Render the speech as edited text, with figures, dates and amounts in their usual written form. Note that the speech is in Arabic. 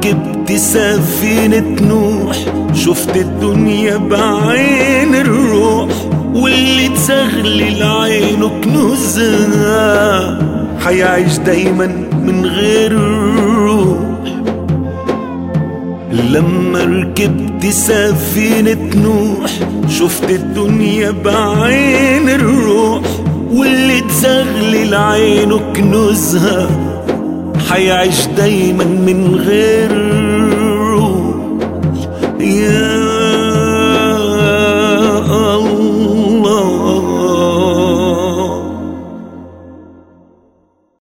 ركبت سفينة نوح شفت الدنيا بعين الروح، واللي تزغلل عينه كنوزها حيعيش دايما من غير الروح. لما ركبت سفينة نوح شفت الدنيا بعين الروح، واللي تزغلل عينه كنوزها حيعيش دايما من غير الروح.